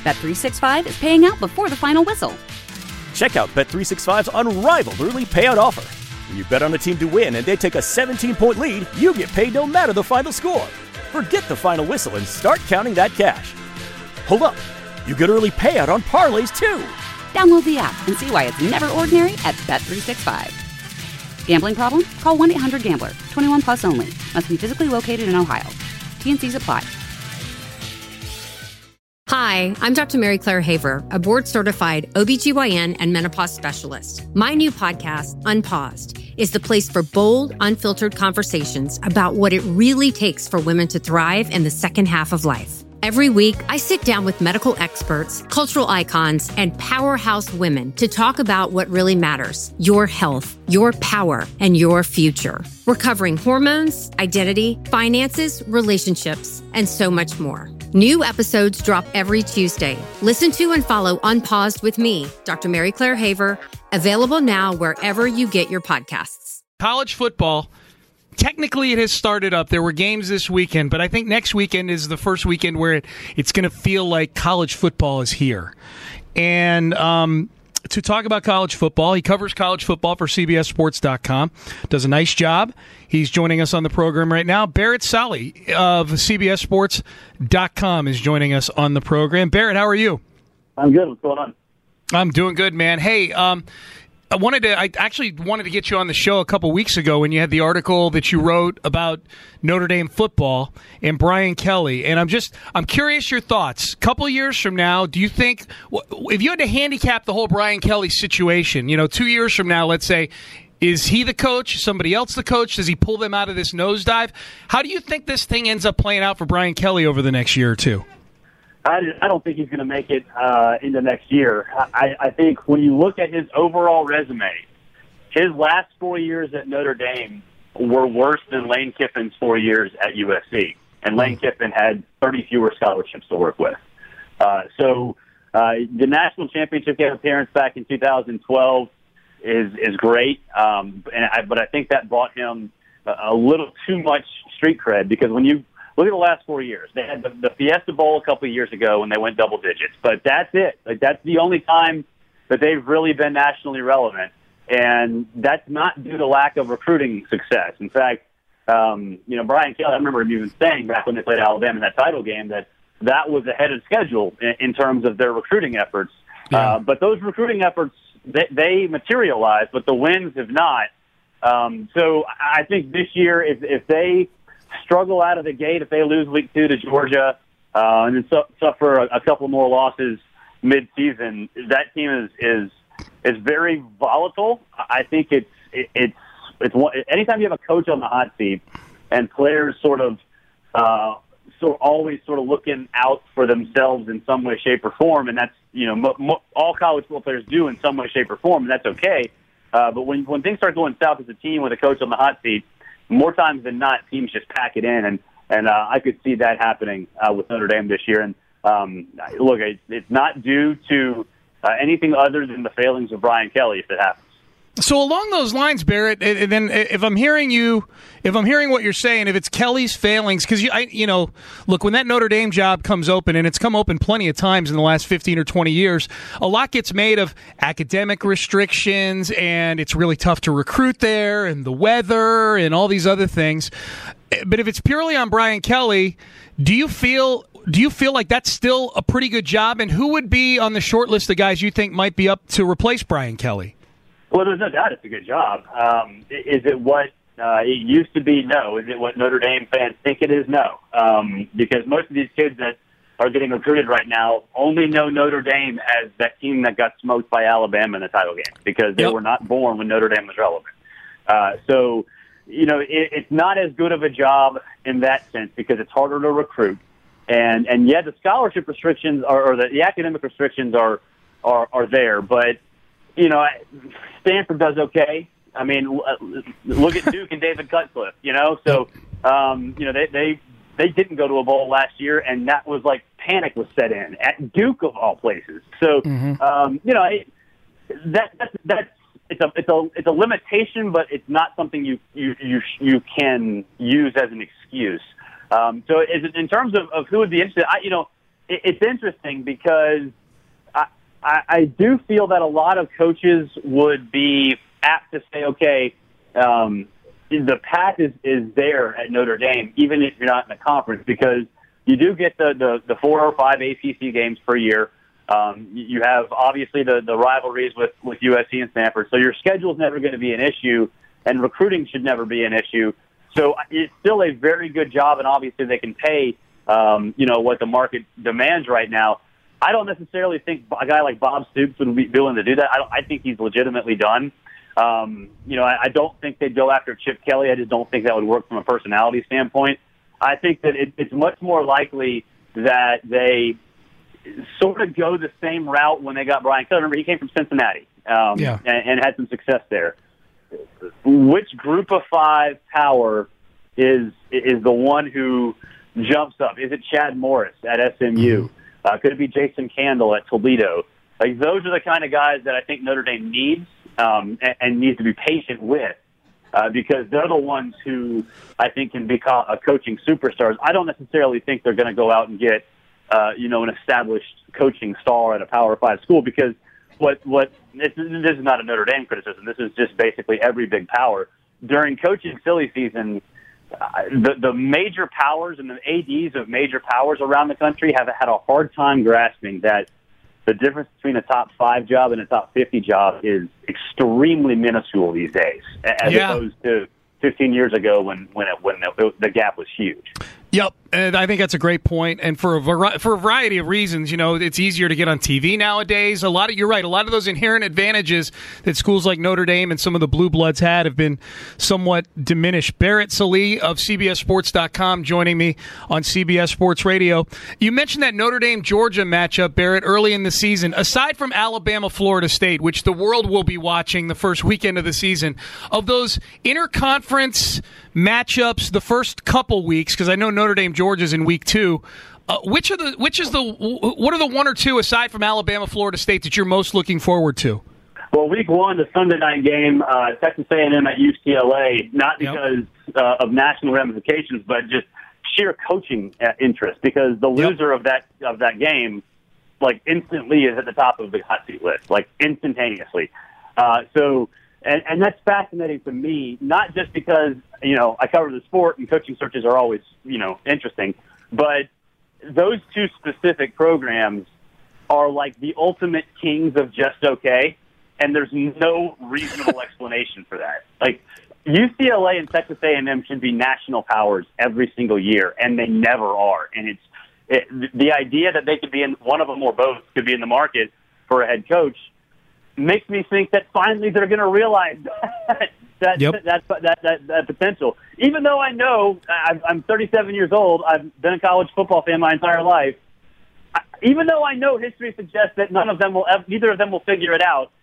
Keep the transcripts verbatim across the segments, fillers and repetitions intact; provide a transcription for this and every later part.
Bet three sixty-five is paying out before the final whistle. Check out Bet three sixty-five's unrivaled early payout offer. When you bet on a team to win and they take a seventeen-point lead, you get paid no matter the final score. Forget the final whistle and start counting that cash. Hold up. You get early payout on parlays, too. Download the app and see why it's never ordinary at Bet three sixty-five. Gambling problem? Call one eight hundred gambler. twenty-one plus only. Must be physically located in Ohio. T N Cs apply. Hi, I'm Doctor Mary Claire Haver, a board-certified O B G Y N and menopause specialist. My new podcast, Unpaused, is the place for bold, unfiltered conversations about what it really takes for women to thrive in the second half of life. Every week, I sit down with medical experts, cultural icons, and powerhouse women to talk about what really matters: your health, your power, and your future. We're covering hormones, identity, finances, relationships, and so much more. New episodes drop every Tuesday. Listen to and follow Unpaused with me, Doctor Mary Claire Haver, available now wherever you get your podcasts. College football, technically it has started up. There were games this weekend, but I think next weekend is the first weekend where it, it's going to feel like college football is here. And um, to talk about college football, he covers college football for C B S Sports dot com, does a nice job. He's joining us on the program right now. Barrett Sallee of C B S Sports dot com is joining us on the program. Barrett, how are you? I'm good. What's going on? I'm doing good, man. Hey, um, I wanted to. I actually wanted to get you on the show a couple weeks ago when you had the article that you wrote about Notre Dame football and Brian Kelly. And I'm just, I'm curious your thoughts. A couple years from now, do you think, if you had to handicap the whole Brian Kelly situation, you know, two years from now, let's say, is he the coach? Somebody else the coach? Does he pull them out of this nosedive? How do you think this thing ends up playing out for Brian Kelly over the next year or two? I, I don't think he's going to make it uh, into next year. I, I think when you look at his overall resume, his last four years at Notre Dame were worse than Lane Kiffin's four years at U S C. And Lane Kiffin had thirty fewer scholarships to work with. Uh, so uh, the national championship game appearance back in two thousand twelve is is great, um, and I, but I think that bought him a, a little too much street cred, because when you look at the last four years, they had the, the Fiesta Bowl a couple of years ago when they went double digits, but that's it. Like, that's the only time that they've really been nationally relevant, and that's not due to lack of recruiting success. In fact, um, you know, Brian Kelly, I remember him even saying back when they played Alabama in that title game that that was ahead of schedule in, in terms of their recruiting efforts. Yeah. Uh, but those recruiting efforts, they, they materialize, but the wins have not. Um, so I think this year, if, if they struggle out of the gate, if they lose week two to Georgia, uh, and then su- suffer a, a couple more losses mid-season, that team is is is very volatile. I think it's it, it's it's one, anytime you have a coach on the hot seat and players sort of uh, so always sort of looking out for themselves in some way, shape, or form, and that's, you know, mo- mo- all college football players do in some way, shape, or form, and that's okay. Uh, but when when things start going south as a team with a coach on the hot seat, more times than not, teams just pack it in, and and uh, I could see that happening uh, with Notre Dame this year. And um, look, it's, it's not due to uh, anything other than the failings of Brian Kelly if it happens. So along those lines, Barrett, and then if I'm hearing you, if I'm hearing what you're saying, if it's Kelly's failings, because you, I, you know, look, when that Notre Dame job comes open, and it's come open plenty of times in the last fifteen or twenty years, a lot gets made of academic restrictions, and it's really tough to recruit there, and the weather, and all these other things. But if it's purely on Brian Kelly, do you feel? Do you feel like that's still a pretty good job? And who would be on the short list of guys you think might be up to replace Brian Kelly? Well, there's no doubt it's a good job. Um, is it what uh, it used to be? No. Is it what Notre Dame fans think it is? No. Um, because most of these kids that are getting recruited right now only know Notre Dame as that team that got smoked by Alabama in the title game, because they yep. were not born when Notre Dame was relevant. Uh, so, you know, it, it's not as good of a job in that sense, because it's harder to recruit. And, and yeah, the scholarship restrictions are, or the, the academic restrictions are, are, are there, but, you know, Stanford does okay. I mean, look at Duke and David Cutcliffe, you know? So, um, you know, they, they they didn't go to a bowl last year, and that was like panic was set in at Duke of all places. So, mm-hmm. um, you know, it, that that's, that's it's a it's a it's a limitation, but it's not something you you you, you can use as an excuse. Um, so, is it, in terms of, of who would be interested, I, you know, it, it's interesting because I, I, I do feel that a lot of coaches would be apt to say, okay, um, the path is, is there at Notre Dame, even if you're not in a conference, because you do get the, the, the four or five A C C games per year. Um, you have, obviously, the, the rivalries with, with U S C and Stanford, so your schedule is never going to be an issue, and recruiting should never be an issue. So it's still a very good job, and obviously they can pay, um, you know, what the market demands right now. I don't necessarily think a guy like Bob Stoops would be willing to do that. I, don't, I think he's legitimately done. Um, you know, I, I don't think they'd go after Chip Kelly. I just don't think that would work from a personality standpoint. I think that it, it's much more likely that they sort of go the same route when they got Brian Kelly. Remember, he came from Cincinnati um, yeah. and, and had some success there. Which group of five power is is the one who jumps up? Is it Chad Morris at S M U? Uh, could it be Jason Candle at Toledo? Like, those are the kind of guys that I think Notre Dame needs um, and, and needs to be patient with uh, because they're the ones who I think can become a coaching superstars. I don't necessarily think they're going to go out and get uh, you know an established coaching star at a Power Five school because what what this is, this is not a Notre Dame criticism. This is just basically every big power during coaching silly season. Uh, the the major powers and the A Ds of major powers around the country have had a hard time grasping that the difference between a top five job and a top fifty job is extremely minuscule these days, as yeah. opposed to fifteen years ago when when it, when the, the gap was huge. Yep, and I think that's a great point. And for a vari- for a variety of reasons, you know, it's easier to get on T V nowadays. A lot of you're right. A lot of those inherent advantages that schools like Notre Dame and some of the Blue Bloods had have been somewhat diminished. Barrett Sallee of C B S Sports dot com joining me on C B S Sports Radio. You mentioned that Notre Dame Georgia matchup, Barrett, early in the season. Aside from Alabama Florida State, which the world will be watching the first weekend of the season, of those interconference matchups, the first couple weeks, because I know Notre Dame Georgia's in week two. Uh, which are the which is the what are the one or two aside from Alabama Florida State that you're most looking forward to? Well, week one, the Sunday night game, uh, Texas A and M at U C L A, not because yep. uh, of national ramifications, but just sheer coaching uh, interest. Because the loser yep. of that of that game, like instantly, is at the top of the hot seat list, like instantaneously. Uh, so. And, and that's fascinating to me, not just because, you know, I cover the sport and coaching searches are always, you know, interesting, but those two specific programs are like the ultimate kings of just okay, and there's no reasonable explanation for that. Like, U C L A and Texas A and M should be national powers every single year, and they never are. And it's it, the idea that they could be in, one of them or both could be in the market for a head coach makes me think that finally they're going to realize that that, yep. that, that, that, that that potential. Even though I know I'm thirty-seven years old, I've been a college football fan my entire life. Even though I know history suggests that none of them will, ever, neither of them will figure it out.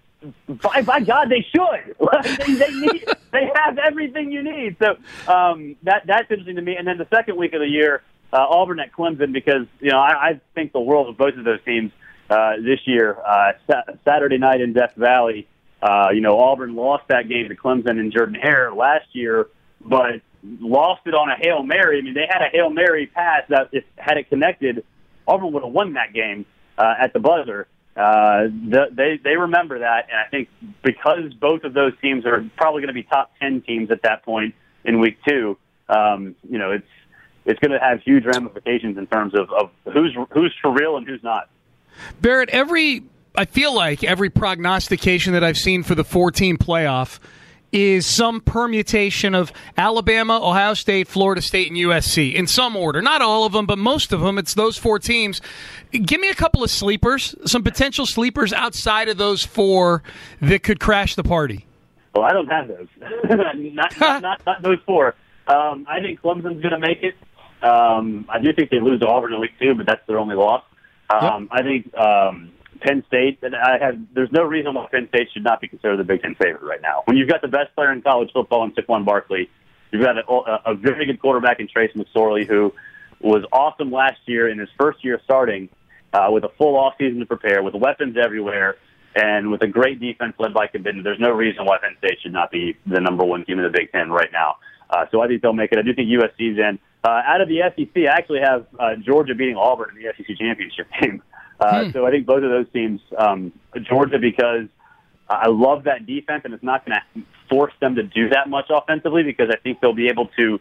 By, by God, they should. they, they need, they have everything you need. So um, that that's interesting to me. And then the second week of the year, uh, Auburn at Clemson, because you know I, I think the world of both of those teams. Uh, this year, uh, sa- Saturday night in Death Valley, uh, you know, Auburn lost that game to Clemson and Jordan Hare last year, but lost it on a Hail Mary. I mean, they had a Hail Mary pass that if had it connected, Auburn would have won that game uh, at the buzzer. Uh, the, they they remember that, and I think because both of those teams are probably going to be top ten teams at that point in week two, um, you know, it's it's going to have huge ramifications in terms of, of who's who's for real and who's not. Barrett, every I feel like every prognostication that I've seen for the four-team playoff is some permutation of Alabama, Ohio State, Florida State, and U S C in some order. Not all of them, but most of them. It's those four teams. Give me a couple of sleepers, some potential sleepers outside of those four that could crash the party. Well, I don't have those. not, not, not, not those four. Um, I think Clemson's going to make it. Um, I do think they lose to Auburn in week two, but that's their only loss. Um, yep. I think um, Penn State. I have. There's no reason why Penn State should not be considered the Big Ten favorite right now. When you've got the best player in college football in Saquon Barkley, you've got a, a very good quarterback in Trace McSorley, who was awesome last year in his first year starting, uh, with a full off season to prepare, with weapons everywhere, and with a great defense led by Cabinda. There's no reason why Penn State should not be the number one team in the Big Ten right now. Uh, so I think they'll make it. I do think U S C's in. Uh, out of the S E C, I actually have uh, Georgia beating Auburn in the S E C championship game. Uh, hmm. So I think both of those teams, um, Georgia, because I love that defense, and it's not going to force them to do that much offensively, because I think they'll be able to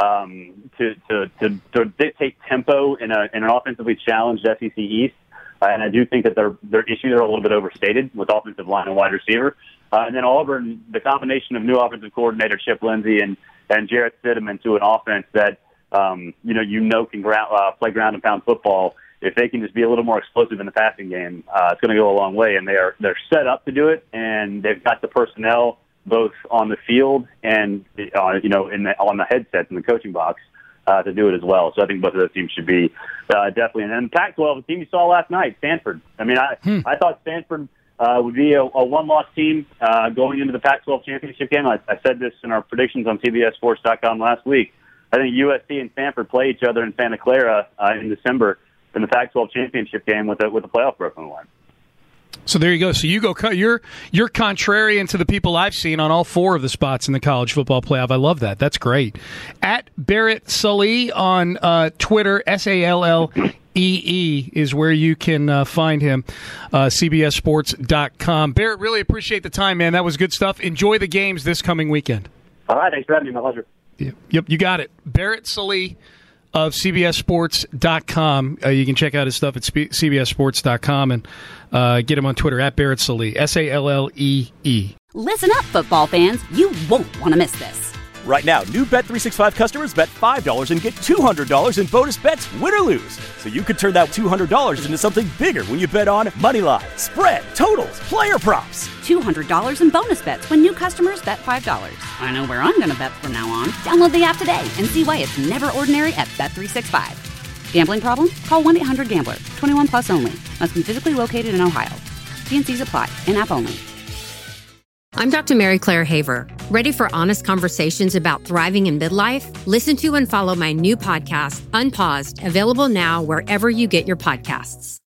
um, to, to, to, to dictate tempo in, a, in an offensively challenged S E C East. Uh, and I do think that their their issues are a little bit overstated with offensive line and wide receiver. Uh, and then Auburn, the combination of new offensive coordinator Chip Lindsey and, and Jarrett Stidham into an offense that um, you know you know can ground, uh, play ground and pound football. If they can just be a little more explosive in the passing game, uh, it's going to go a long way. And they are they're set up to do it, and they've got the personnel both on the field and uh, you know in the, on the headsets in the coaching box uh, to do it as well. So I think both of those teams should be uh, definitely. And then Pac twelve, the team you saw last night, Stanford. I mean, I hmm. I thought Stanford uh, would be a, a one-loss team uh, going into the Pac twelve championship game. I, I said this in our predictions on C B S Sports dot com last week. I think U S C and Stanford play each other in Santa Clara uh, in December in the Pac twelve championship game with a, with a playoff berth on the line. So there you go. So you go. You're you're contrarian to the people I've seen on all four of the spots in the college football playoff. I love that. That's great. At Barrett Sully on uh, Twitter, S A L L E E is where you can uh, find him. Uh, C B S Sports dot com. Barrett, really appreciate the time, man. That was good stuff. Enjoy the games this coming weekend. All right. Thanks for having me. My pleasure. Yep, yep you got it. Barrett Sully of C B S Sports dot com. Uh, you can check out his stuff at C B S Sports dot com and uh, get him on Twitter at Barrett Sully, S A L L E E. Listen up, football fans. You won't want to miss this. Right now, new Bet three sixty-five customers bet five dollars and get two hundred dollars in bonus bets, win or lose. So you could turn that two hundred dollars into something bigger when you bet on moneyline, spread, totals, player props. two hundred dollars in bonus bets when new customers bet five dollars. I know where I'm going to bet from now on. Download the app today and see why it's never ordinary at Bet three sixty-five. Gambling problem? Call one eight hundred gambler. twenty-one plus only. Must be physically located in Ohio. T N Cs apply. In-app only. I'm Doctor Mary Claire Haver. Ready for honest conversations about thriving in midlife? Listen to and follow my new podcast, Unpaused, available now wherever you get your podcasts.